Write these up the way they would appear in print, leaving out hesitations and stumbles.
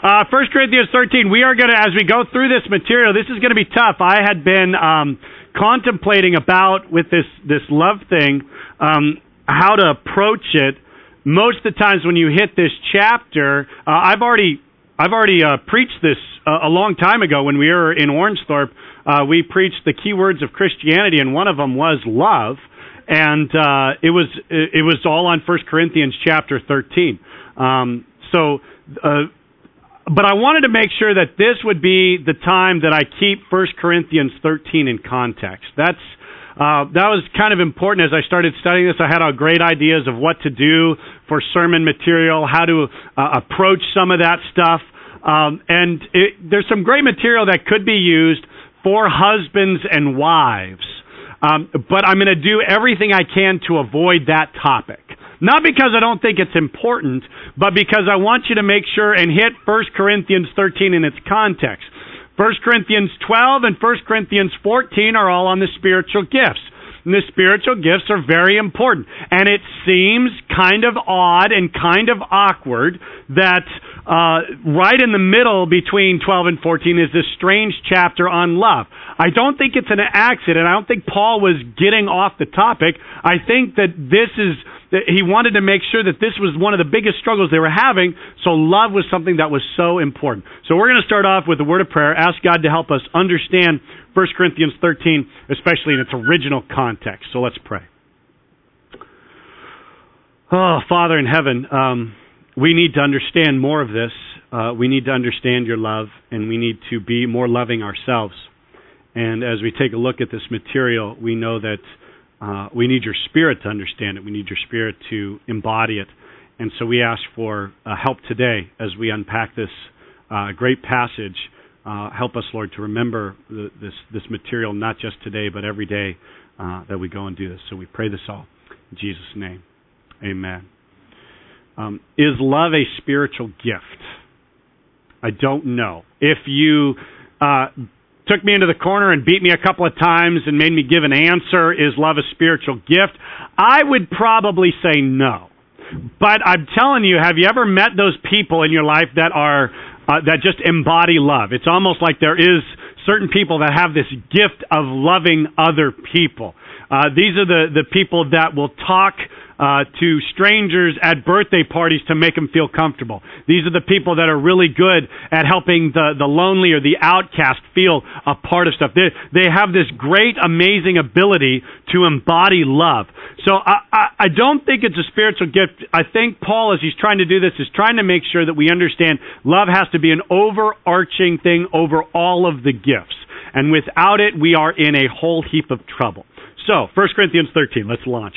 1 Corinthians 13, we are going to, as we go through this material, this is going to be tough. I had been contemplating about, with this love thing, how to approach it. Most of the times when you hit this chapter, I've already preached this a long time ago when we were in Ornsthorpe. We preached the key words of Christianity, and one of them was love. And it was all on 1 Corinthians chapter 13. But I wanted to make sure that this would be the time that I keep 1 Corinthians 13 in context. That was kind of important as I started studying this. I had great ideas of what to do for sermon material, how to approach some of that stuff. And there's some great material that could be used for husbands and wives. But I'm going to do everything I can to avoid that topic. Not because I don't think it's important, but because I want you to make sure and hit 1 Corinthians 13 in its context. 1 Corinthians 12 and 1 Corinthians 14 are all on the spiritual gifts. And the spiritual gifts are very important. And it seems kind of odd and kind of awkward that right in the middle between 12 and 14 is this strange chapter on love. I don't think it's an accident. I don't think Paul was getting off the topic. I think that he wanted to make sure that this was one of the biggest struggles they were having, so love was something that was so important. So we're going to start off with a word of prayer, ask God to help us understand 1 Corinthians 13, especially in its original context. So let's pray. Oh, Father in heaven, we need to understand more of this. We need to understand your love, and we need to be more loving ourselves. And as we take a look at this material, we know that we need your Spirit to understand it. We need your Spirit to embody it. And so we ask for help today as we unpack this great passage. Help us, Lord, to remember this material, not just today, but every day that we go and do this. So we pray this all in Jesus' name. Amen. Is love a spiritual gift? I don't know. If you took me into the corner and beat me a couple of times and made me give an answer, is love a spiritual gift? I would probably say no. But I'm telling you, have you ever met those people in your life that are that just embody love? It's almost like there is certain people that have this gift of loving other people. These are the people that will talk to strangers at birthday parties to make them feel comfortable. These are the people that are really good at helping the lonely or the outcast feel a part of stuff. They have this great, amazing ability to embody love. So I don't think it's a spiritual gift. I think Paul, as he's trying to do this, is trying to make sure that we understand love has to be an overarching thing over all of the gifts. And without it, we are in a whole heap of trouble. So, 1 Corinthians 13, let's launch.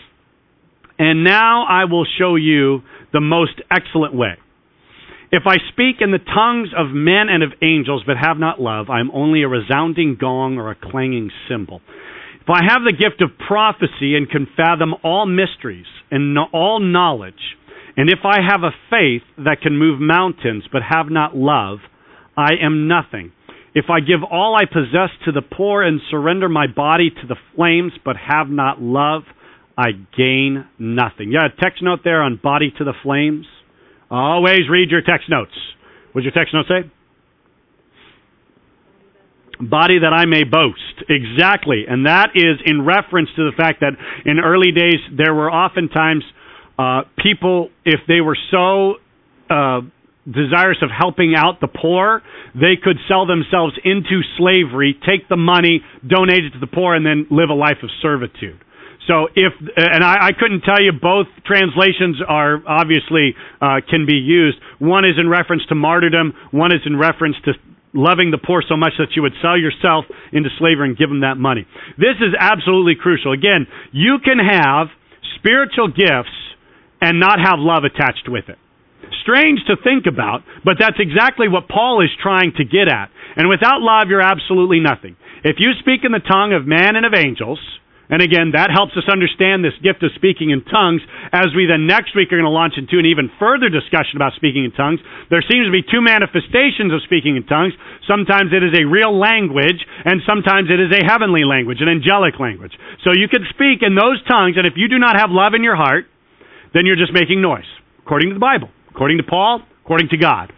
And now I will show you the most excellent way. If I speak in the tongues of men and of angels, but have not love, I am only a resounding gong or a clanging cymbal. If I have the gift of prophecy and can fathom all mysteries and all knowledge, and if I have a faith that can move mountains, but have not love, I am nothing. If I give all I possess to the poor and surrender my body to the flames, but have not love, I gain nothing. Yeah, a text note there on body to the flames. Always read your text notes. What does your text note say? Body that I may boast. Exactly. And that is in reference to the fact that in early days there were oftentimes people, if they were so desirous of helping out the poor, they could sell themselves into slavery, take the money, donate it to the poor, and then live a life of servitude. So I couldn't tell you, both translations are obviously can be used. One is in reference to martyrdom. One is in reference to loving the poor so much that you would sell yourself into slavery and give them that money. This is absolutely crucial. Again, you can have spiritual gifts and not have love attached with it. Strange to think about, but that's exactly what Paul is trying to get at. And without love, you're absolutely nothing. If you speak in the tongue of man and of angels, and again, that helps us understand this gift of speaking in tongues, as we then next week are going to launch into an even further discussion about speaking in tongues. There seems to be two manifestations of speaking in tongues. Sometimes it is a real language, and sometimes it is a heavenly language, an angelic language. So you can speak in those tongues, and if you do not have love in your heart, then you're just making noise, according to the Bible, according to Paul, according to God.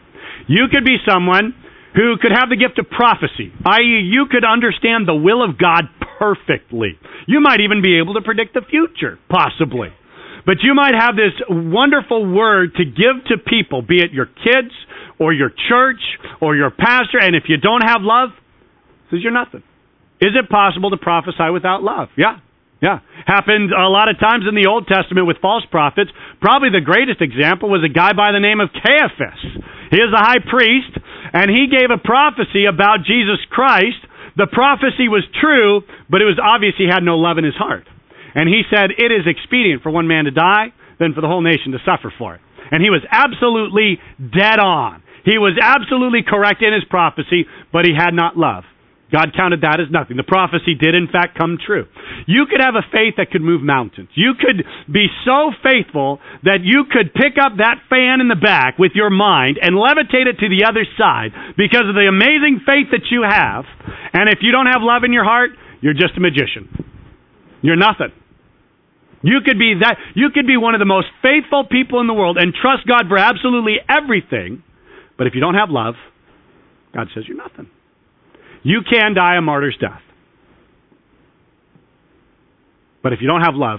You could be someone who could have the gift of prophecy, i.e., you could understand the will of God perfectly. You might even be able to predict the future, possibly. But you might have this wonderful word to give to people, be it your kids or your church or your pastor, and if you don't have love, it says you're nothing. Is it possible to prophesy without love? Yeah. Happened a lot of times in the Old Testament with false prophets. Probably the greatest example was a guy by the name of Caiaphas. He is the high priest, and he gave a prophecy about Jesus Christ. The prophecy was true, but it was obvious he had no love in his heart. And he said, it is expedient for one man to die, than for the whole nation to suffer for it. And he was absolutely dead on. He was absolutely correct in his prophecy, but he had not love. God counted that as nothing. The prophecy did, in fact, come true. You could have a faith that could move mountains. You could be so faithful that you could pick up that fan in the back with your mind and levitate it to the other side because of the amazing faith that you have. And if you don't have love in your heart, you're just a magician. You're nothing. You could be that. You could be one of the most faithful people in the world and trust God for absolutely everything. But if you don't have love, God says you're nothing. You can die a martyr's death. But if you don't have love,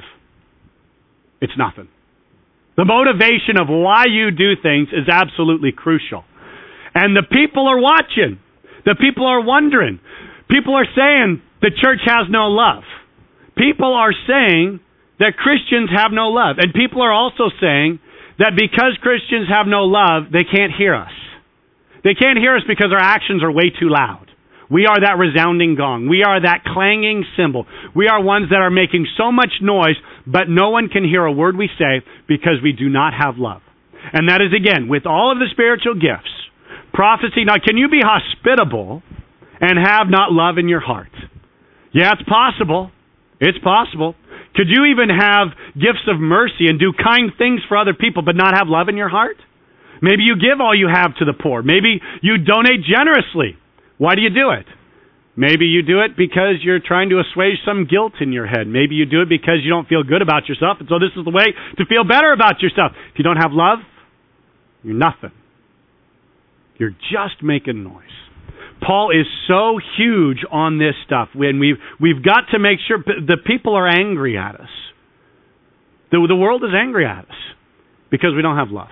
it's nothing. The motivation of why you do things is absolutely crucial. And the people are watching. The people are wondering. People are saying the church has no love. People are saying that Christians have no love. And people are also saying that because Christians have no love, they can't hear us. They can't hear us because our actions are way too loud. We are that resounding gong. We are that clanging cymbal. We are ones that are making so much noise, but no one can hear a word we say because we do not have love. And that is, again, with all of the spiritual gifts, prophecy. Now, can you be hospitable and have not love in your heart? Yeah, it's possible. It's possible. Could you even have gifts of mercy and do kind things for other people but not have love in your heart? Maybe you give all you have to the poor. Maybe you donate generously. Why do you do it? Maybe you do it because you're trying to assuage some guilt in your head. Maybe you do it because you don't feel good about yourself, and so this is the way to feel better about yourself. If you don't have love, you're nothing. You're just making noise. Paul is so huge on this stuff. When we've got to make sure the people are angry at us. The world is angry at us because we don't have love.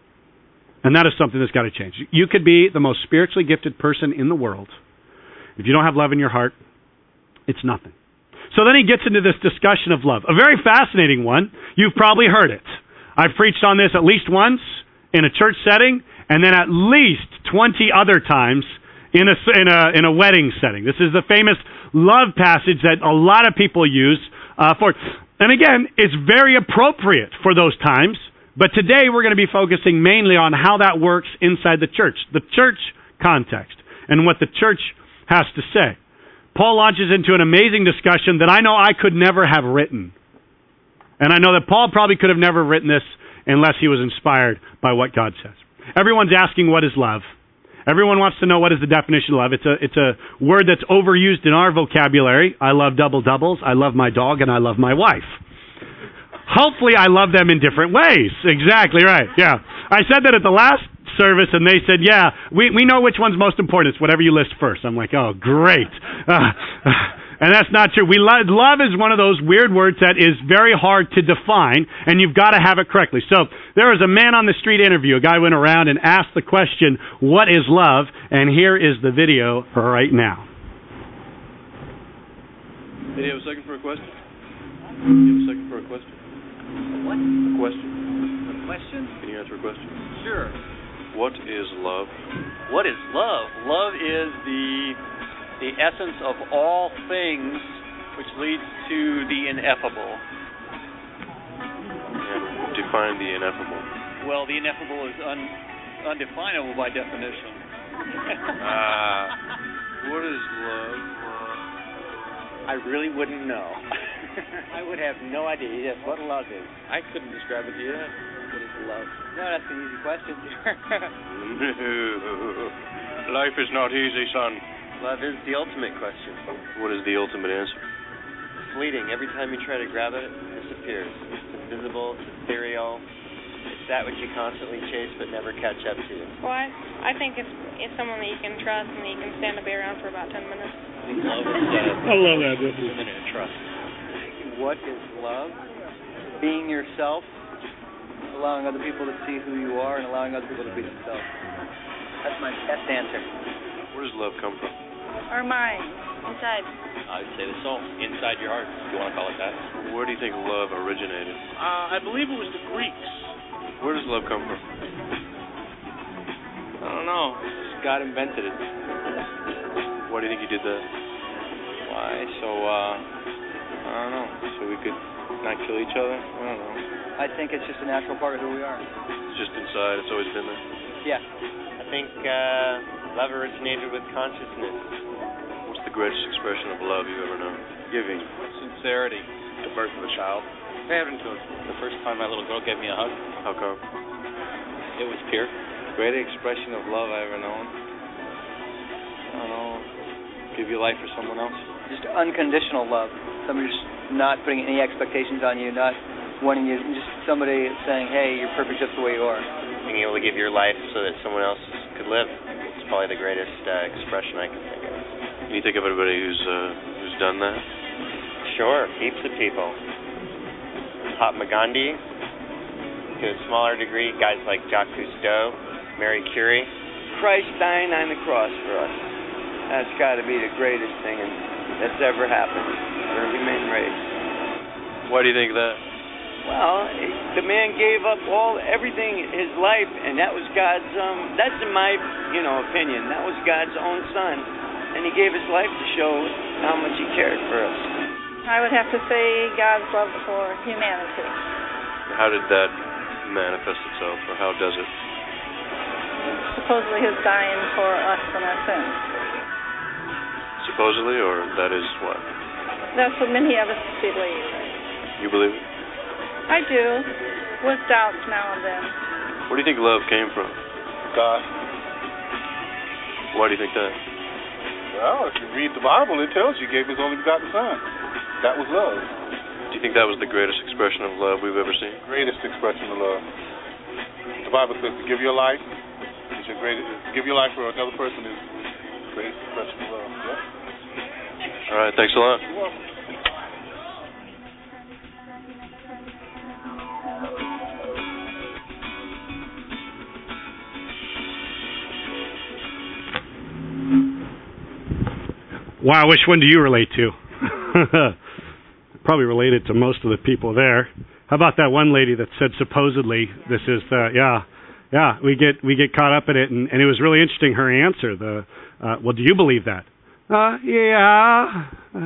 And that is something that's got to change. You could be the most spiritually gifted person in the world. If you don't have love in your heart, it's nothing. So then he gets into this discussion of love. A very fascinating one. You've probably heard it. I've preached on this at least once in a church setting, and then at least 20 other times in a wedding setting. This is the famous love passage that a lot of people use for. And again, it's very appropriate for those times. But today we're going to be focusing mainly on how that works inside the church context, and what the church has to say. Paul launches into an amazing discussion that I know I could never have written. And I know that Paul probably could have never written this unless he was inspired by what God says. Everyone's asking, what is love? Everyone wants to know what is the definition of love. It's a word that's overused in our vocabulary. I love double doubles, I love my dog, and I love my wife. Hopefully I love them in different ways. Exactly right, yeah. I said that at the last service, and they said, yeah, we know which one's most important. It's whatever you list first. I'm like, oh, great. And that's not true. Love is one of those weird words that is very hard to define, and you've got to have it correctly. So there was a man on the street interview. A guy went around and asked the question, what is love? And here is the video right now. Hey, do you have a second for a question? Do you have a second for a question? What? A question. A question? Can you answer a question? Sure. What is love? What is love? Love is the essence of all things, which leads to the ineffable. And define the ineffable. Well, the ineffable is undefinable by definition. What is love? I really wouldn't know. I would have no idea. Yes, what love is. I couldn't describe it to you. What is love? No, that's an easy question. No. Life is not easy, son. Love is the ultimate question. What is the ultimate answer? Fleeting. Every time you try to grab it, it disappears. It's invisible, it's ethereal, it's that which you constantly chase but never catch up to? Well, I think it's someone that you can trust and you can stand to be around for about 10 minutes. I think love is I love that. a minute of trust. What is love? Being yourself, allowing other people to see who you are, and allowing other people to be themselves. That's my best answer. Where does love come from? Our mind, inside. I would say the soul, inside your heart, if you want to call it that. Where do you think love originated? I believe it was the Greeks. Where does love come from? I don't know. God invented it. Why do you think he did that? Why? So, I don't know. So we could not kill each other? I don't know. I think it's just a natural part of who we are. It's just inside. It's always been there. Yeah. I think love originated with consciousness. What's the greatest expression of love you've ever known? Giving. Sincerity. The birth of a child. Parenthood. The first time my little girl gave me a hug. How come? It was pure. Greatest expression of love I ever known. I don't know. Give your life for someone else. Just unconditional love. Somebody just not putting any expectations on you, not wanting you, just somebody saying, hey, you're perfect just the way you are. Being able to give your life so that someone else could live. It's probably the greatest expression I can think of. Can you think of anybody who's done that? Sure, heaps of people. Mahatma Gandhi, to a smaller degree, guys like Jacques Cousteau, Marie Curie. Christ dying on the cross for us. That's got to be the greatest thing that's ever happened for the human race. Why do you think that? Well, the man gave up everything, his life, and that was God's, that's in my, opinion, that was God's own son. And he gave his life to show how much he cared for us. I would have to say God's love for humanity. How did that manifest itself, or how does it? Supposedly his dying for us and our sins. Supposedly, or that is what? That's what many of us believe. You believe it? I do, with doubts now and then. Where do you think love came from? God. Why do you think that? Well, if you read the Bible, it tells you he gave his only begotten son. That was love. Do you think that was the greatest expression of love we've ever seen? Greatest expression of love. The Bible says to give your life is your greatest. Give your life for another person is the greatest expression of love. Yeah. All right, thanks a lot. You're welcome. Wow, which one do you relate to? Probably related to most of the people there. How about that one lady that said supposedly this is we get caught up in it, and it was really interesting her answer. Well, do you believe that? Yeah,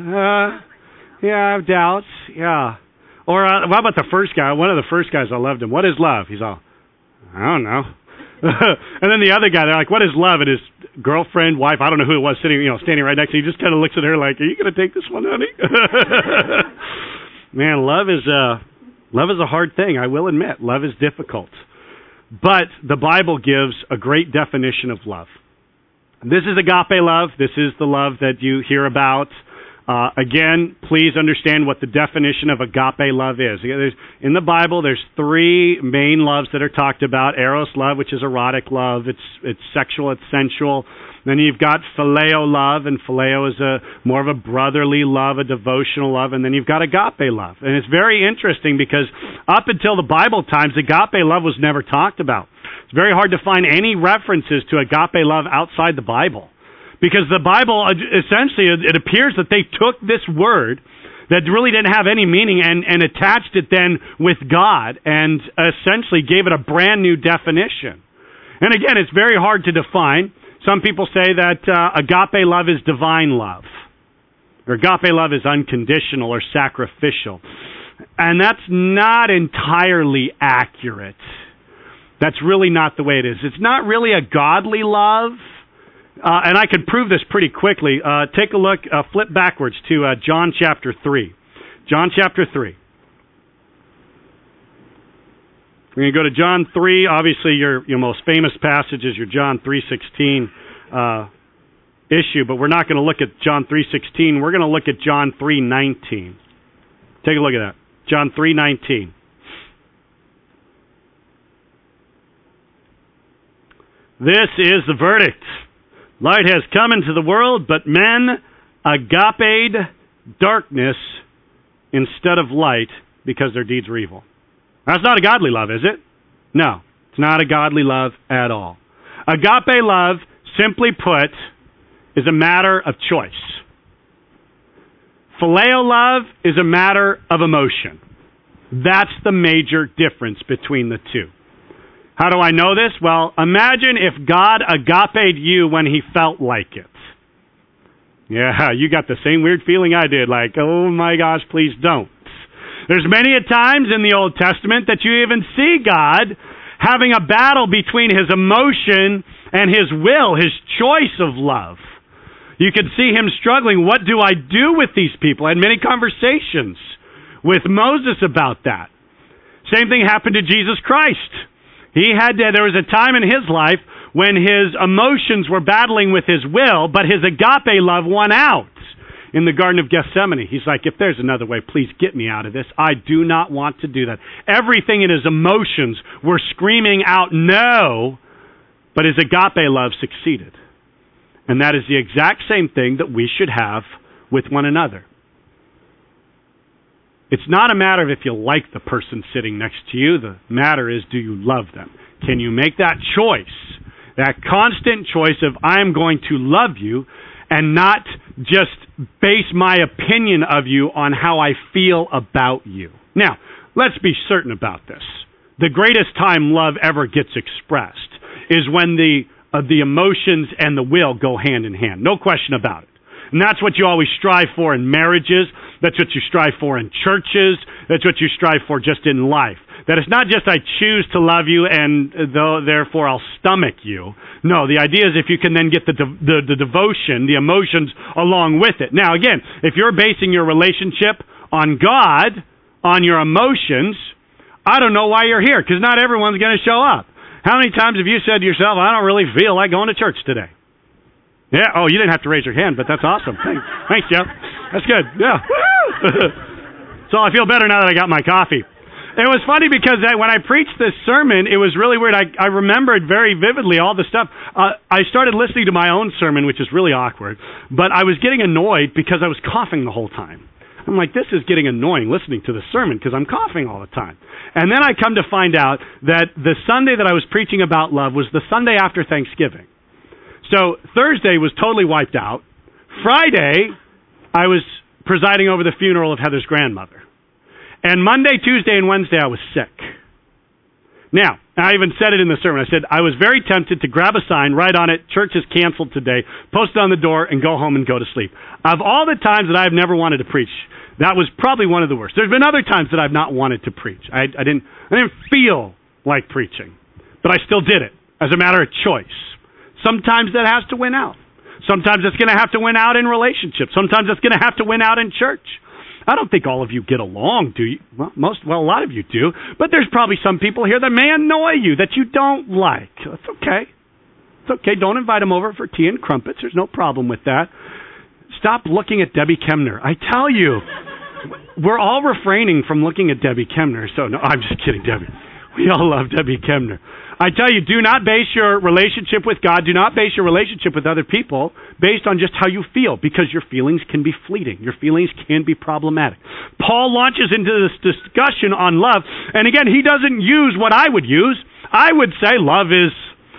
I have doubts. Yeah. Or how about the first guy? One of the first guys, I loved him. What is love? He's all, I don't know. And then the other guy, they're like, what is love? And his girlfriend, wife, I don't know who it was, standing right next to him. He just kind of looks at her like, are you going to take this one, honey? Man, love is a hard thing, I will admit. Love is difficult. But the Bible gives a great definition of love. This is agape love. This is the love that you hear about. Again, please understand what the definition of agape love is. In the Bible, there's three main loves that are talked about. Eros love, which is erotic love. It's sexual, it's sensual. Then you've got phileo love, and phileo is more of a brotherly love, a devotional love. And then you've got agape love. And it's very interesting because up until the Bible times, agape love was never talked about. It's very hard to find any references to agape love outside the Bible. Because the Bible, essentially, it appears that they took this word that really didn't have any meaning and attached it then with God and essentially gave it a brand new definition. And again, it's very hard to define. Some people say that agape love is divine love, or agape love is unconditional or sacrificial. And that's not entirely accurate. That's really not the way it is. It's not really a godly love. And I can prove this pretty quickly. Take a look, flip backwards to John chapter 3. John chapter 3. We're going to go to John 3. Obviously, your most famous passage is your John 3:16 issue, but we're not going to look at John 3:16. We're going to look at John 3:19. Take a look at that. John 3:19. This is the verdict. Light has come into the world, but men agape'd darkness instead of light because their deeds were evil. That's not a godly love, is it? No, it's not a godly love at all. Agape love, simply put, is a matter of choice. Phileo love is a matter of emotion. That's the major difference between the two. How do I know this? Well, imagine if God agape'd you when he felt like it. Yeah, you got the same weird feeling I did, like, oh my gosh, please don't. There's many a times in the Old Testament that you even see God having a battle between his emotion and his will, his choice of love. You can see him struggling. What do I do with these people? I had many conversations with Moses about that. Same thing happened to Jesus Christ. There was a time in his life when his emotions were battling with his will, but his agape love won out. In the Garden of Gethsemane, he's like, if there's another way, please get me out of this. I do not want to do that. Everything in his emotions were screaming out no, but his agape love succeeded. And that is the exact same thing that we should have with one another. It's not a matter of if you like the person sitting next to you. The matter is, do you love them? Can you make that choice, that constant choice of I am going to love you and not just base my opinion of you on how I feel about you. Now, let's be certain about this. The greatest time love ever gets expressed is when the emotions and the will go hand in hand. No question about it. And that's what you always strive for in marriages. That's what you strive for in churches. That's what you strive for just in life. That it's not just I choose to love you and therefore I'll stomach you. No, the idea is if you can then get the devotion, the emotions along with it. Now again, if you're basing your relationship on God, on your emotions, I don't know why you're here, because not everyone's going to show up. How many times have you said to yourself, I don't really feel like going to church today? Yeah, oh, you didn't have to raise your hand, but that's awesome. Thanks, Jeff. That's good. Yeah. So I feel better now that I got my coffee. It was funny because when I preached this sermon, it was really weird. I remembered very vividly all the stuff. I started listening to my own sermon, which is really awkward, but I was getting annoyed because I was coughing the whole time. I'm like, this is getting annoying listening to the sermon because I'm coughing all the time. And then I come to find out that the Sunday that I was preaching about love was the Sunday after Thanksgiving. So Thursday was totally wiped out. Friday, I was presiding over the funeral of Heather's grandmother. And Monday, Tuesday, and Wednesday, I was sick. Now, I even said it in the sermon. I said, I was very tempted to grab a sign, write on it, church is canceled today, post it on the door, and go home and go to sleep. Of all the times that I've never wanted to preach, that was probably one of the worst. There's been other times that I've not wanted to preach. I didn't feel like preaching, but I still did it as a matter of choice. Sometimes that has to win out. Sometimes it's going to have to win out in relationships. Sometimes it's going to have to win out in church. I don't think all of you get along, do you? Well, a lot of you do. But there's probably some people here that may annoy you, that you don't like. That's okay. It's okay. Don't invite them over for tea and crumpets. There's no problem with that. Stop looking at Debbie Kemner. I tell you, we're all refraining from looking at Debbie Kemner. So, no, I'm just kidding, Debbie. We all love Debbie Kemner. I tell you, do not base your relationship with God, do not base your relationship with other people based on just how you feel, because your feelings can be fleeting. Your feelings can be problematic. Paul launches into this discussion on love, and again, he doesn't use what I would use. I would say love is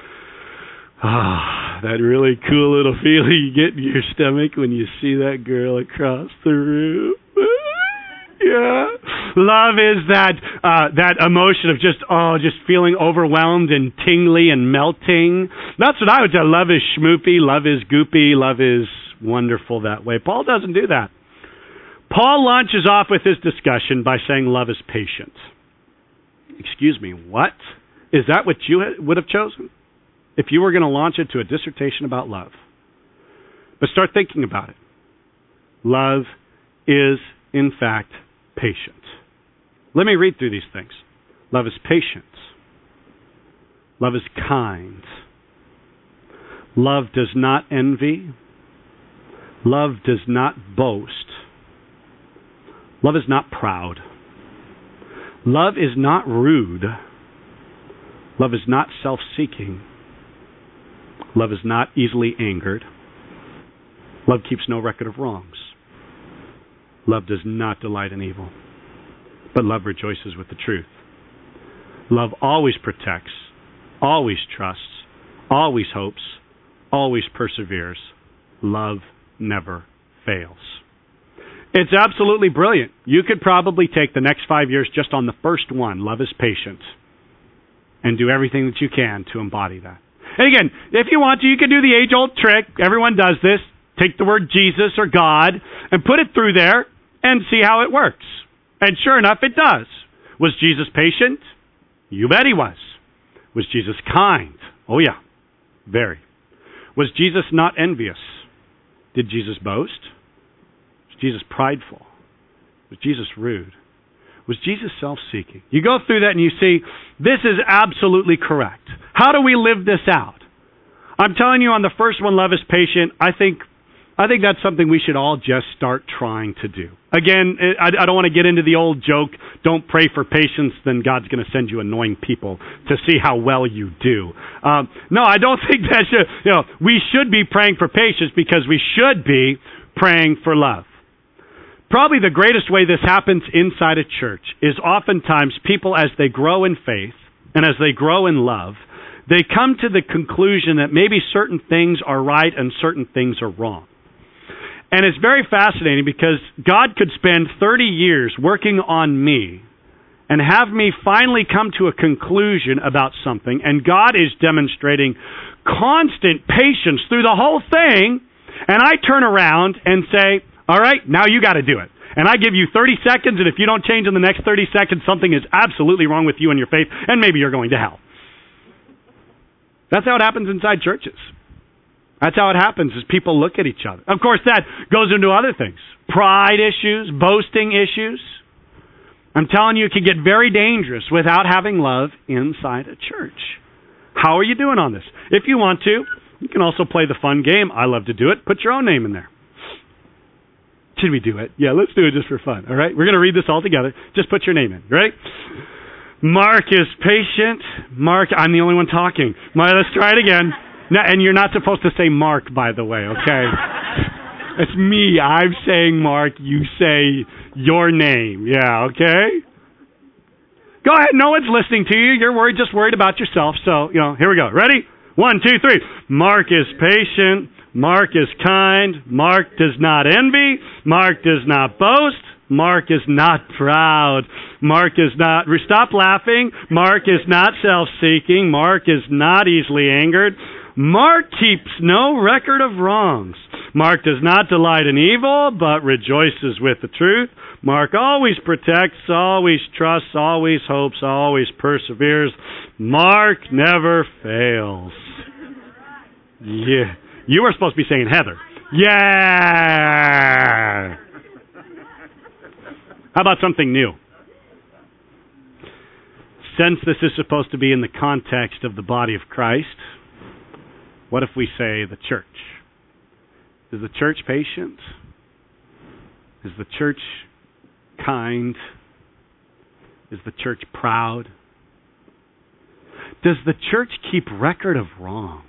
that really cool little feeling you get in your stomach when you see that girl across the room. Yeah. Love is that emotion of just feeling overwhelmed and tingly and melting. That's what I would say. Love is schmoopy. Love is goopy. Love is wonderful that way. Paul doesn't do that. Paul launches off with his discussion by saying love is patient. Excuse me, what? Is that what you would have chosen if you were going to launch into a dissertation about love? But start thinking about it. Love is, in fact, patient. Let me read through these things. Love is patient. Love is kind. Love does not envy. Love does not boast. Love is not proud. Love is not rude. Love is not self-seeking. Love is not easily angered. Love keeps no record of wrongs. Love does not delight in evil, but love rejoices with the truth. Love always protects, always trusts, always hopes, always perseveres. Love never fails. It's absolutely brilliant. You could probably take the next 5 years just on the first one, love is patient, and do everything that you can to embody that. And again, if you want to, you can do the age-old trick. Everyone does this. Take the word Jesus or God and put it through there and see how it works. And sure enough, it does. Was Jesus patient? You bet he was. Was Jesus kind? Oh yeah, very. Was Jesus not envious? Did Jesus boast? Was Jesus prideful? Was Jesus rude? Was Jesus self-seeking? You go through that and you see, this is absolutely correct. How do we live this out? I'm telling you on the first one, love is patient, I think that's something we should all just start trying to do. Again, I don't want to get into the old joke, don't pray for patience, then God's going to send you annoying people to see how well you do. No, I don't think that should, we should be praying for patience because we should be praying for love. Probably the greatest way this happens inside a church is oftentimes people, as they grow in faith and as they grow in love, they come to the conclusion that maybe certain things are right and certain things are wrong. And it's very fascinating because God could spend 30 years working on me and have me finally come to a conclusion about something, and God is demonstrating constant patience through the whole thing, and I turn around and say, all right, now you got to do it. And I give you 30 seconds, and if you don't change in the next 30 seconds, something is absolutely wrong with you and your faith, and maybe you're going to hell. That's how it happens inside churches. That's how it happens as people look at each other. Of course, that goes into other things. Pride issues, boasting issues. I'm telling you, it can get very dangerous without having love inside a church. How are you doing on this? If you want to, you can also play the fun game. I love to do it. Put your own name in there. Should we do it? Yeah, let's do it just for fun. All right? We're going to read this all together. Just put your name in. Right? Mark is patient. Mark, I'm the only one talking. Let's try it again. Now, and you're not supposed to say Mark, by the way, okay? It's me. I'm saying Mark. You say your name. Yeah, okay? Go ahead. No one's listening to you. You're just worried about yourself. So, here we go. Ready? 1, 2, 3. Mark is patient. Mark is kind. Mark does not envy. Mark does not boast. Mark is not proud. Mark is not... Stop laughing. Mark is not self-seeking. Mark is not easily angered. Mark keeps no record of wrongs. Mark does not delight in evil, but rejoices with the truth. Mark always protects, always trusts, always hopes, always perseveres. Mark never fails. Yeah. You were supposed to be saying Heather. Yeah! How about something new? Since this is supposed to be in the context of the body of Christ, what if we say the church? Is the church patient? Is the church kind? Is the church proud? Does the church keep record of wrongs?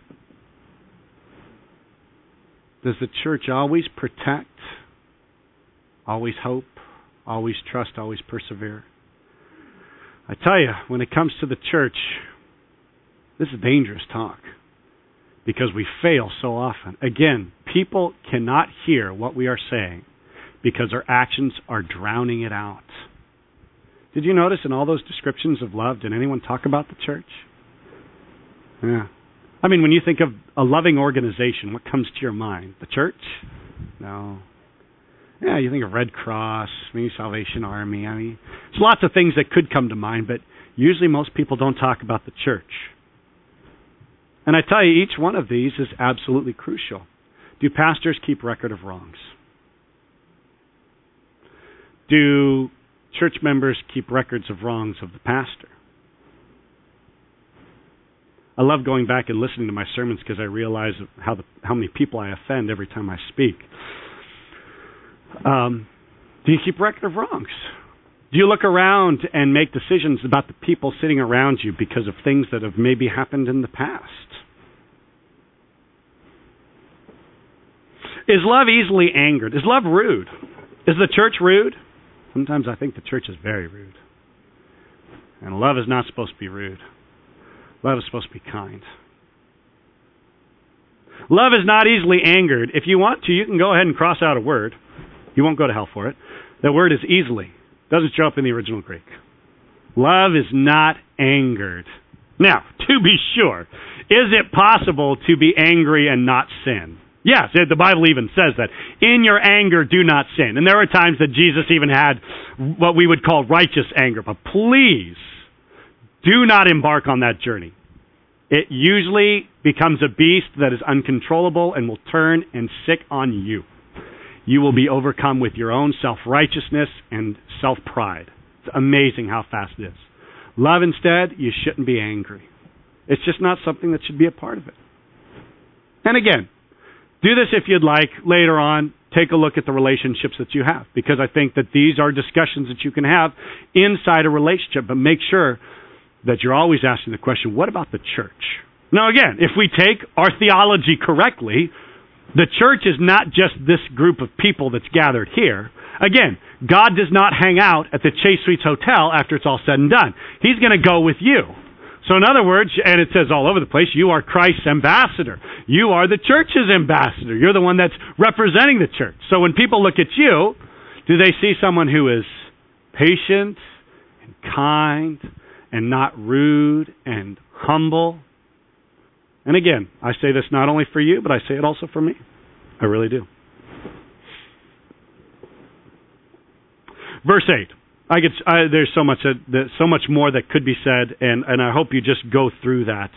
Does the church always protect, always hope, always trust, always persevere? I tell you, when it comes to the church, this is dangerous talk because we fail so often. Again, people cannot hear what we are saying because our actions are drowning it out. Did you notice in all those descriptions of love, did anyone talk about the church? Yeah. I mean, when you think of a loving organization, what comes to your mind? The church? No. Yeah, you think of Red Cross, maybe Salvation Army. I mean, there's lots of things that could come to mind, but usually most people don't talk about the church. And I tell you, each one of these is absolutely crucial. Do pastors keep record of wrongs? Do church members keep records of wrongs of the pastor? I love going back and listening to my sermons because I realize how many people I offend every time I speak. Do you keep record of wrongs? Do you look around and make decisions about the people sitting around you because of things that have maybe happened in the past? Is love easily angered? Is love rude? Is the church rude? Sometimes I think the church is very rude. And love is not supposed to be rude. Love is supposed to be kind. Love is not easily angered. If you want to, you can go ahead and cross out a word. You won't go to hell for it. The word is easily. It doesn't show up in the original Greek. Love is not angered. Now, to be sure, is it possible to be angry and not sin? Yes, the Bible even says that. In your anger, do not sin. And there are times that Jesus even had what we would call righteous anger. But please, do not embark on that journey. It usually becomes a beast that is uncontrollable and will turn and sick on you. You will be overcome with your own self-righteousness and self-pride. It's amazing how fast it is. Love, instead, you shouldn't be angry. It's just not something that should be a part of it. And again, do this if you'd like. Later on, take a look at the relationships that you have, because I think that these are discussions that you can have inside a relationship, but make sure that you're always asking the question, what about the church? Now again, if we take our theology correctly, the church is not just this group of people that's gathered here. Again, God does not hang out at the Chase Suites Hotel after it's all said and done. He's going to go with you. So in other words, and it says all over the place, you are Christ's ambassador. You are the church's ambassador. You're the one that's representing the church. So when people look at you, do they see someone who is patient and kind and not rude and humble? And again, I say this not only for you, but I say it also for me. I really do. Verse 8. There's so much more that could be said, and I hope you just go through that.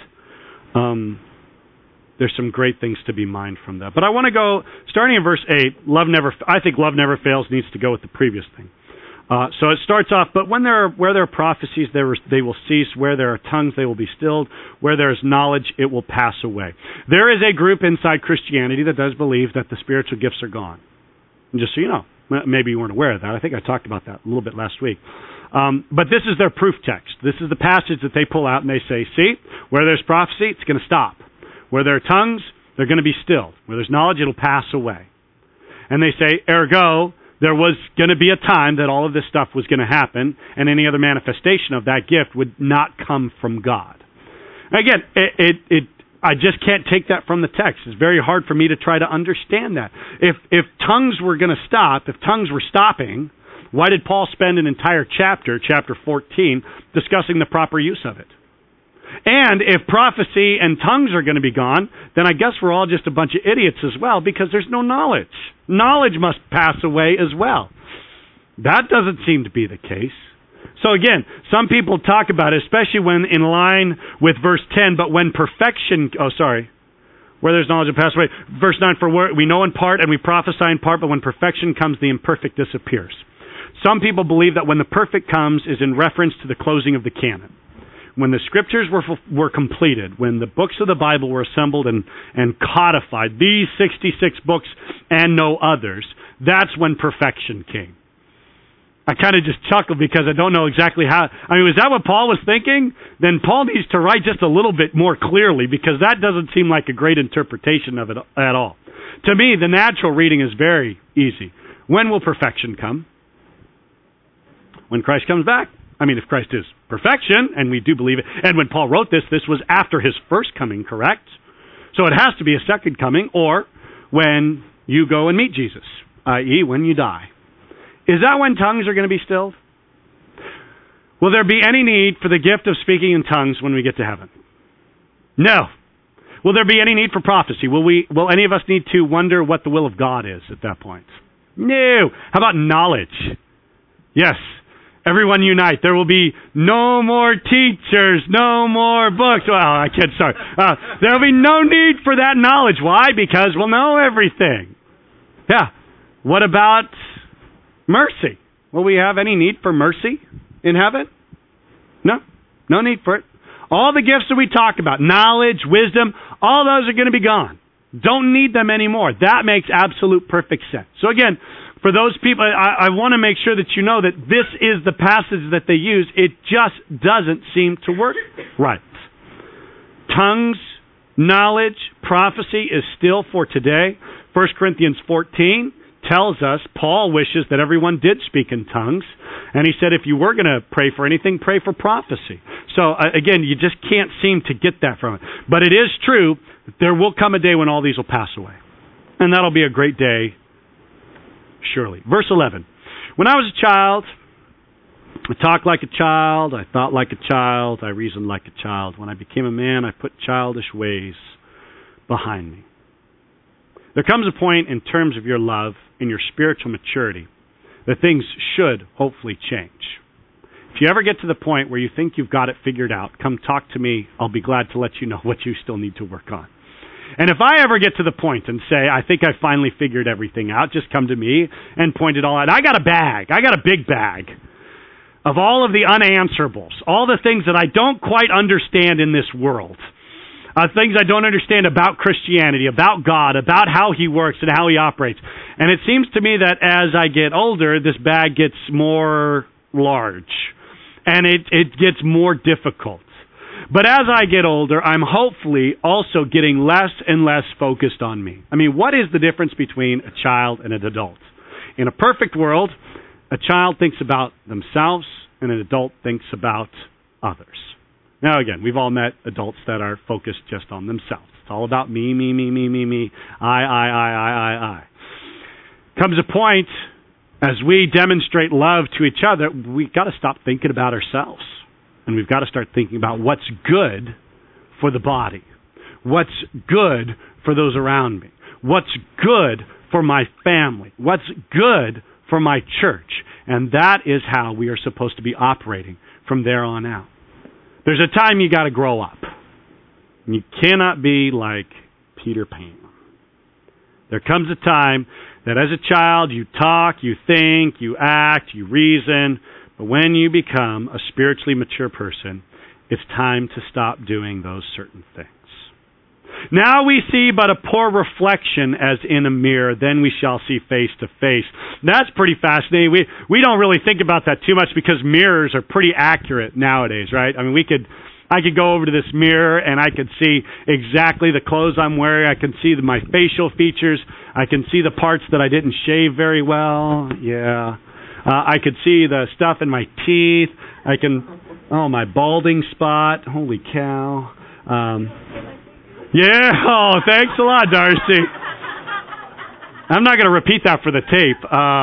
There's some great things to be mined from that. But I want to go, starting in verse 8, I think love never fails needs to go with the previous thing. So it starts off, but where there are prophecies, they will cease. Where there are tongues, they will be stilled. Where there is knowledge, it will pass away. There is a group inside Christianity that does believe that the spiritual gifts are gone. And just so you know, maybe you weren't aware of that. I think I talked about that a little bit last week. But this is their proof text. This is the passage that they pull out and they say, see, where there's prophecy, it's going to stop. Where there are tongues, they're going to be stilled. Where there's knowledge, it'll pass away. And they say, ergo, there was going to be a time that all of this stuff was going to happen, and any other manifestation of that gift would not come from God. Again, I just can't take that from the text. It's very hard for me to try to understand that. If tongues were going to stop, if tongues were stopping, why did Paul spend an entire chapter 14, discussing the proper use of it? And if prophecy and tongues are going to be gone, then I guess we're all just a bunch of idiots as well, because there's no knowledge. Knowledge must pass away as well. That doesn't seem to be the case. So again, some people talk about it, especially when in line with verse 10, but when perfection, where there's knowledge, it pass away. Verse 9, for we know in part and we prophesy in part, but when perfection comes, the imperfect disappears. Some people believe that when the perfect comes is in reference to the closing of the canon. When the scriptures were completed, when the books of the Bible were assembled and codified, these 66 books and no others, that's when perfection came. I kind of just chuckled because I don't know exactly how. I mean, was that what Paul was thinking? Then Paul needs to write just a little bit more clearly, because that doesn't seem like a great interpretation of it at all. To me, the natural reading is very easy. When will perfection come? When Christ comes back. I mean, if Christ is perfection, and we do believe it, and when Paul wrote this was after his first coming, correct? So it has to be a second coming, or when you go and meet Jesus, i.e. when you die. Is that when tongues are going to be stilled? Will there be any need for the gift of speaking in tongues when we get to heaven? No. Will there be any need for prophecy? Will any of us need to wonder what the will of God is at that point? No. How about knowledge? Yes. Everyone unite. There will be no more teachers, no more books. Well, I can't, sorry. There will be no need for that knowledge. Why? Because we'll know everything. Yeah. What about mercy? Will we have any need for mercy in heaven? No. No need for it. All the gifts that we talk about, knowledge, wisdom, all those are going to be gone. Don't need them anymore. That makes absolute perfect sense. So again, for those people, I want to make sure that you know that this is the passage that they use. It just doesn't seem to work right. Tongues, knowledge, prophecy is still for today. 1 Corinthians 14 tells us Paul wishes that everyone did speak in tongues. And he said if you were going to pray for anything, pray for prophecy. So, again, you just can't seem to get that from it. But it is true that there will come a day when all these will pass away. And that'll be a great day, surely. Verse 11. When I was a child, I talked like a child, I thought like a child, I reasoned like a child. When I became a man, I put childish ways behind me. There comes a point in terms of your love and your spiritual maturity that things should hopefully change. If you ever get to the point where you think you've got it figured out, come talk to me. I'll be glad to let you know what you still need to work on. And if I ever get to the point and say, I think I finally figured everything out, just come to me and point it all out. I got a big bag of all of the unanswerables, all the things that I don't quite understand in this world. Things I don't understand about Christianity, about God, about how He works and how He operates. And it seems to me that as I get older, this bag gets more large. And it gets more difficult. But as I get older, I'm hopefully also getting less and less focused on me. I mean, what is the difference between a child and an adult? In a perfect world, a child thinks about themselves and an adult thinks about others. Now again, we've all met adults that are focused just on themselves. It's all about me, me, me, me, me, me. I. Comes a point as we demonstrate love to each other, we've got to stop thinking about ourselves. And we've got to start thinking about what's good for the body. What's good for those around me. What's good for my family. What's good for my church. And that is how we are supposed to be operating from there on out. There's a time you got to grow up. You cannot be like Peter Pan. There comes a time that as a child you talk, you think, you act, you reason. But when you become a spiritually mature person, it's time to stop doing those certain things. Now we see but a poor reflection as in a mirror, then we shall see face to face. That's pretty fascinating. We don't really think about that too much because mirrors are pretty accurate nowadays, right? I mean, I could go over to this mirror and I could see exactly the clothes I'm wearing. I can see my facial features. I can see the parts that I didn't shave very well. Yeah. I could see the stuff in my teeth. My balding spot. Holy cow. Yeah, thanks a lot, Darcy. I'm not going to repeat that for the tape.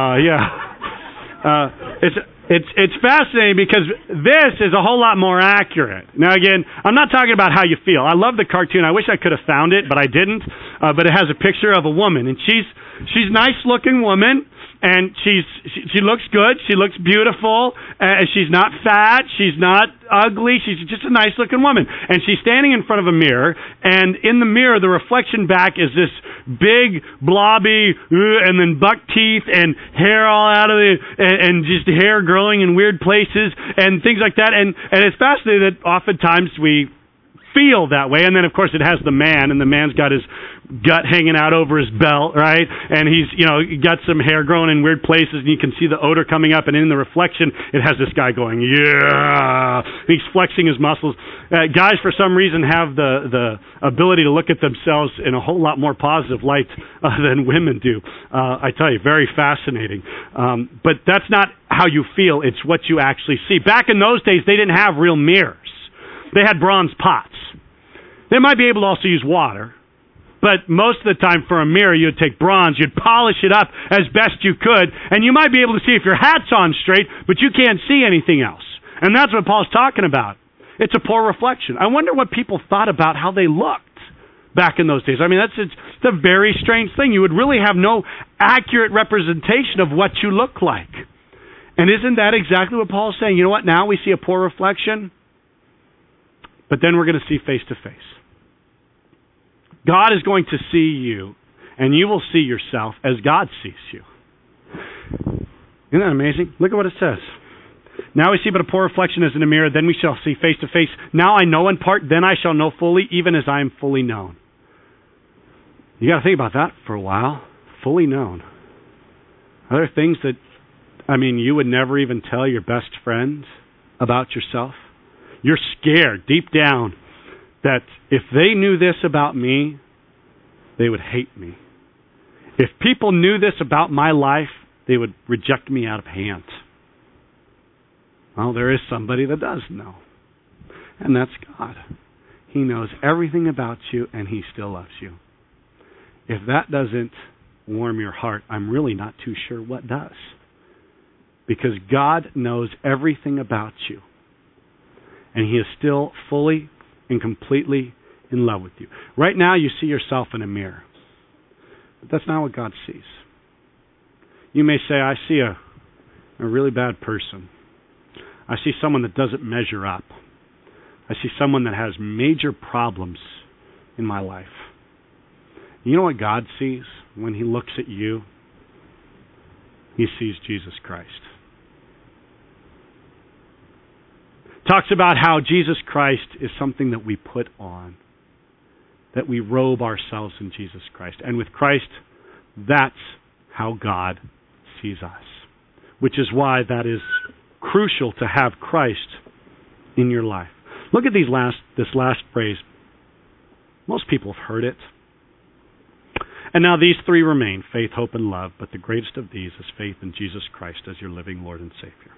It's fascinating because this is a whole lot more accurate. Now, again, I'm not talking about how you feel. I love the cartoon. I wish I could have found it, but I didn't. But it has a picture of a woman, and she's a nice-looking woman. And she looks good. She looks beautiful. She's not fat. She's not ugly. She's just a nice-looking woman. And she's standing in front of a mirror. And in the mirror, the reflection back is this big, blobby, and then buck teeth and hair all out of it, and just hair growing in weird places and things like that. And it's fascinating that oftentimes we feel that way. And then, of course, it has the man, and the man's got his gut hanging out over his belt, right? And he's, got some hair growing in weird places, and you can see the odor coming up, and in the reflection, it has this guy going, yeah! He's flexing his muscles. Guys, for some reason, have the ability to look at themselves in a whole lot more positive light than women do. I tell you, very fascinating. But that's not how you feel. It's what you actually see. Back in those days, they didn't have real mirrors. They had bronze pots. They might be able to also use water, but most of the time for a mirror, you'd take bronze, you'd polish it up as best you could, and you might be able to see if your hat's on straight, but you can't see anything else. And that's what Paul's talking about. It's a poor reflection. I wonder what people thought about how they looked back in those days. I mean, it's a very strange thing. You would really have no accurate representation of what you look like. And isn't that exactly what Paul's saying? You know what? Now we see a poor reflection, but then we're going to see face to face. God is going to see you, and you will see yourself as God sees you. Isn't that amazing? Look at what it says. Now we see but a poor reflection as in a mirror, then we shall see face to face. Now I know in part, then I shall know fully, even as I am fully known. You got to think about that for a while. Fully known. Are there things that, you would never even tell your best friend about yourself? You're scared deep down that if they knew this about me, they would hate me. If people knew this about my life, they would reject me out of hand. Well, there is somebody that does know, and that's God. He knows everything about you, and He still loves you. If that doesn't warm your heart, I'm really not too sure what does. Because God knows everything about you, and He is still fully and completely in love with you. Right now, you see yourself in a mirror, but that's not what God sees. You may say, I see a really bad person. I see someone that doesn't measure up. I see someone that has major problems in my life. You know what God sees when He looks at you? He sees Jesus Christ. Talks about how Jesus Christ is something that we put on, that we robe ourselves in Jesus Christ. And with Christ, that's how God sees us, which is why that is crucial to have Christ in your life. Look at this last phrase. Most people have heard it. And now these three remain, faith, hope, and love, but the greatest of these is faith in Jesus Christ as your living Lord and Savior.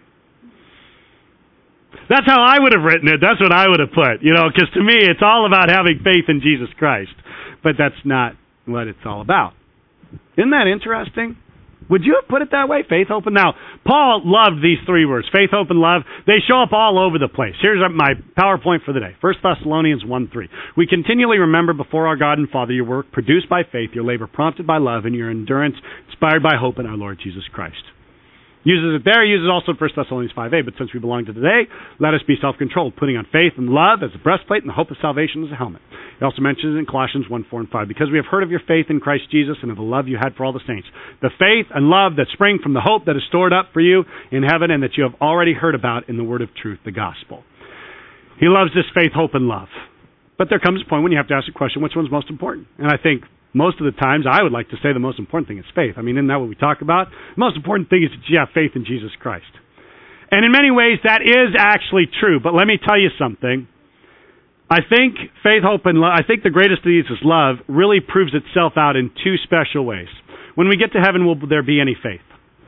That's how I would have written it. That's what I would have put. Because to me, it's all about having faith in Jesus Christ. But that's not what it's all about. Isn't that interesting? Would you have put it that way? Faith, hope, and now. Paul loved these three words, faith, hope, and love. They show up all over the place. Here's my PowerPoint for the day. 1 Thessalonians 1:3. We continually remember before our God and Father your work produced by faith, your labor prompted by love, and your endurance inspired by hope in our Lord Jesus Christ. Uses it there, uses also 1 Thessalonians 5:8. But since we belong to today, let us be self-controlled, putting on faith and love as a breastplate and the hope of salvation as a helmet. He also mentions it in Colossians 1:4 and 5. Because we have heard of your faith in Christ Jesus and of the love you had for all the saints. The faith and love that spring from the hope that is stored up for you in heaven and that you have already heard about in the word of truth, the gospel. He loves this faith, hope, and love. But there comes a point when you have to ask the question, which one's most important? And I think most of the times, I would like to say the most important thing is faith. I mean, isn't that what we talk about? The most important thing is that you have faith in Jesus Christ. And in many ways, that is actually true. But let me tell you something. I think faith, hope, and love, I think the greatest of these is love, really proves itself out in two special ways. When we get to heaven, will there be any faith?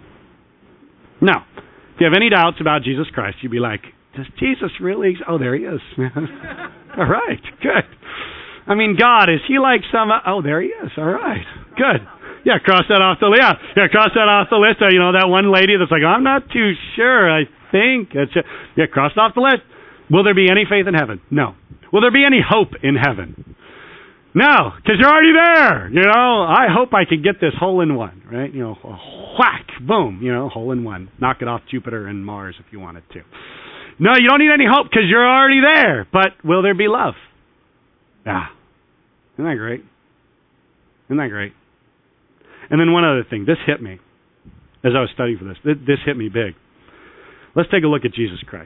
No. If you have any doubts about Jesus Christ, you'd be like, does Jesus really? Oh, there He is. All right, good. I mean, God, is He like some... Oh, there He is. All right. Good. Yeah, cross that off the list. Yeah, cross that off the list. That one lady that's like, I'm not too sure, I think. Yeah, cross it off the list. Will there be any faith in heaven? No. Will there be any hope in heaven? No, because you're already there. I hope I could get this hole in one, right? Whack, boom, hole in one. Knock it off Jupiter and Mars if you wanted to. No, you don't need any hope because you're already there. But will there be love? Yeah. Isn't that great? Isn't that great? And then one other thing. This hit me as I was studying for this. This hit me big. Let's take a look at Jesus Christ.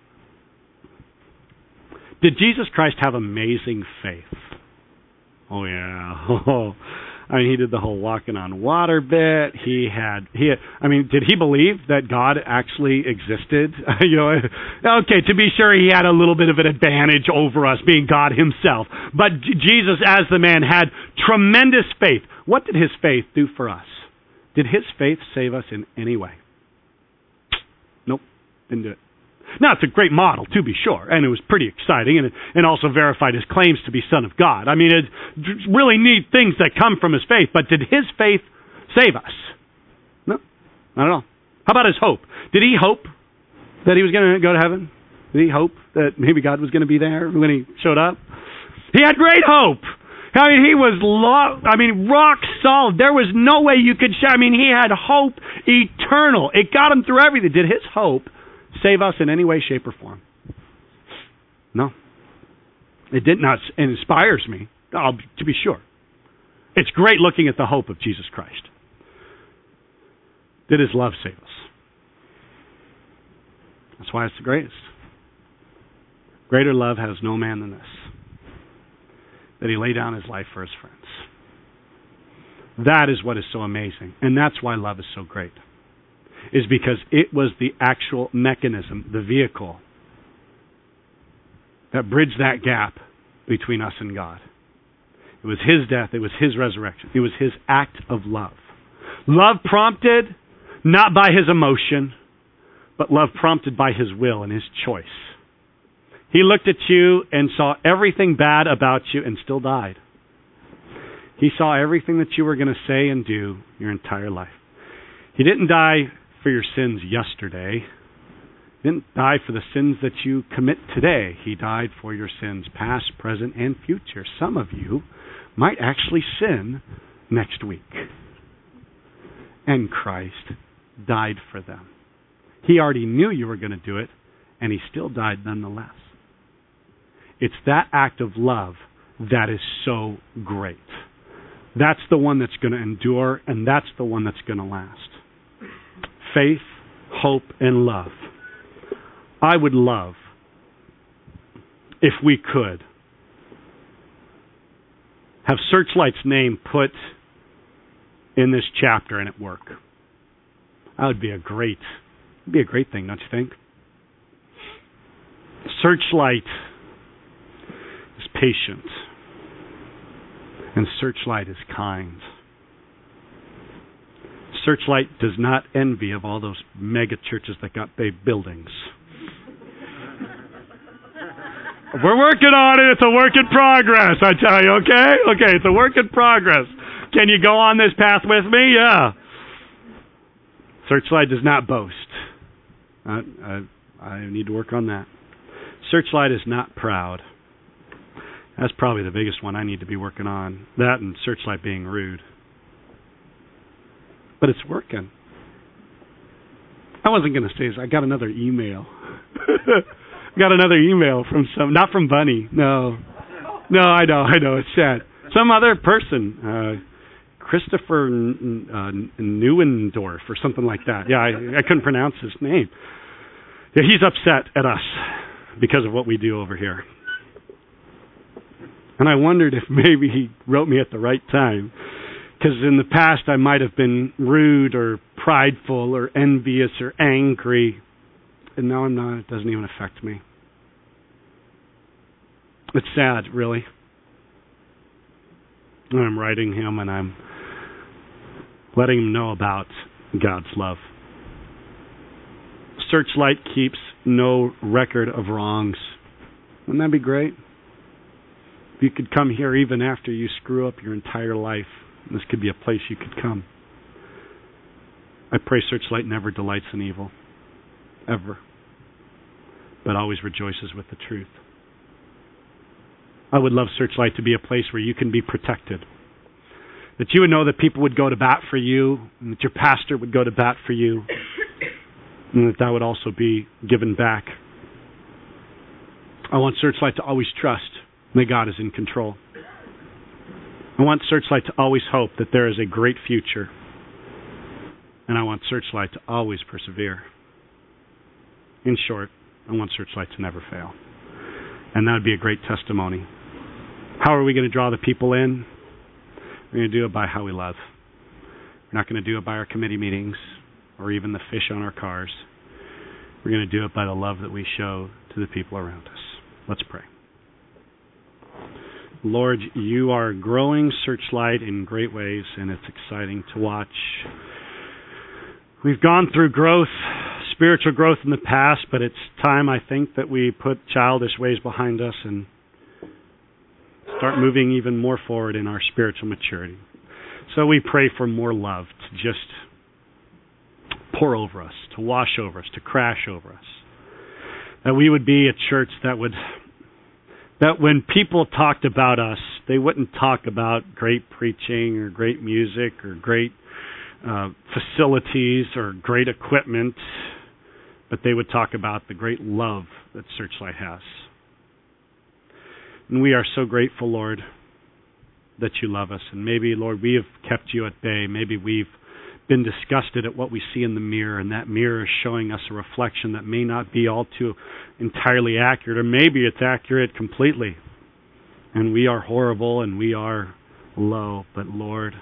Did Jesus Christ have amazing faith? Oh, yeah. I mean, He did the whole walking on water bit. Did He believe that God actually existed? Okay, to be sure, He had a little bit of an advantage over us, being God Himself. But Jesus, as the man, had tremendous faith. What did His faith do for us? Did His faith save us in any way? Nope, didn't do it. Now, it's a great model, to be sure, and it was pretty exciting, and also verified His claims to be Son of God. I mean, it's really neat things that come from His faith, but did His faith save us? No, not at all. How about His hope? Did He hope that He was going to go to heaven? Did He hope that maybe God was going to be there when He showed up? He had great hope. I mean, He was rock solid. There was no way you could He had hope eternal. It got Him through everything. Did His hope save us in any way, shape, or form? No. It did not. It inspires me, to be sure. It's great looking at the hope of Jesus Christ. Did His love save us? That's why it's the greatest. Greater love has no man than this, that He laid down His life for His friends. That is what is so amazing, and that's why love is so great. Is because it was the actual mechanism, the vehicle, that bridged that gap between us and God. It was his death. It was his resurrection. It was his act of love. Love prompted not by his emotion, but love prompted by his will and his choice. He looked at you and saw everything bad about you and still died. He saw everything that you were going to say and do your entire life. He didn't die for your sins yesterday. He didn't die for the sins that you commit today. He died for your sins past, present, and future. Some of you might actually sin next week. And Christ died for them. He already knew you were going to do it, and he still died nonetheless. It's that act of love that is so great. That's the one that's going to endure, and that's the one that's going to last. Faith, hope, and love. I would love, if we could, have Searchlight's name put in this chapter and at work. That would be a great thing, don't you think? Searchlight is patient, and Searchlight is kind. Searchlight does not envy of all those mega churches that got big buildings. We're working on it. It's a work in progress, I tell you, okay? Okay, it's a work in progress. Can you go on this path with me? Yeah. Searchlight does not boast. I need to work on that. Searchlight is not proud. That's probably the biggest one I need to be working on. That and Searchlight being rude. But it's working. I wasn't going to say this. I got another email. Got another email from not from Bunny. No, I know. It's sad. Some other person, Christopher Neuendorf or something like that. Yeah, I couldn't pronounce his name. Yeah, he's upset at us because of what we do over here. And I wondered if maybe he wrote me at the right time. Because in the past I might have been rude or prideful or envious or angry. And now I'm not. It doesn't even affect me. It's sad, really. And I'm writing him and I'm letting him know about God's love. Searchlight keeps no record of wrongs. Wouldn't that be great? If you could come here even after you screw up your entire life, this could be a place you could come. I pray Searchlight never delights in evil. Ever. But always rejoices with the truth. I would love Searchlight to be a place where you can be protected. That you would know that people would go to bat for you, and that your pastor would go to bat for you, and that would also be given back. I want Searchlight to always trust that God is in control. I want Searchlight to always hope that there is a great future. And I want Searchlight to always persevere. In short, I want Searchlight to never fail. And that would be a great testimony. How are we going to draw the people in? We're going to do it by how we love. We're not going to do it by our committee meetings or even the fish on our cars. We're going to do it by the love that we show to the people around us. Let's pray. Lord, you are growing Searchlight in great ways, and it's exciting to watch. We've gone through growth, spiritual growth in the past, but it's time, I think, that we put childish ways behind us and start moving even more forward in our spiritual maturity. So we pray for more love to just pour over us, to wash over us, to crash over us. That we would be a church that when people talked about us, they wouldn't talk about great preaching or great music or great facilities or great equipment, but they would talk about the great love that Searchlight has. And we are so grateful, Lord, that you love us. And maybe, Lord, we have kept you at bay. Maybe we've been disgusted at what we see in the mirror, and that mirror is showing us a reflection that may not be all too entirely accurate, or maybe it's accurate completely. And we are horrible and we are low, but Lord,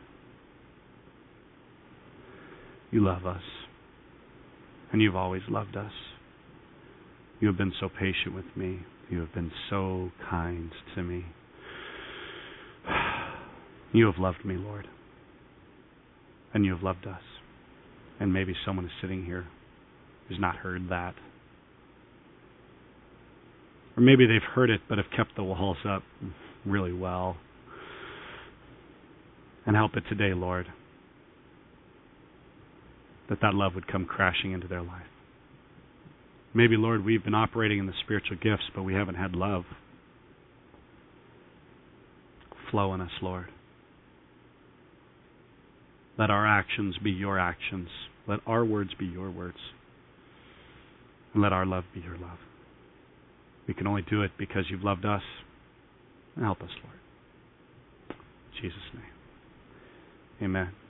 you love us. And you've always loved us. You have been so patient with me. You have been so kind to me. You have loved me, Lord. And you have loved us. And maybe someone is sitting here who's not heard that. Or maybe they've heard it but have kept the walls up really well. And help it today, Lord, that love would come crashing into their life. Maybe, Lord, we've been operating in the spiritual gifts, but we haven't had love flow in us, Lord. Let our actions be your actions. Let our words be your words. And let our love be your love. We can only do it because you've loved us. And help us, Lord. In Jesus' name. Amen.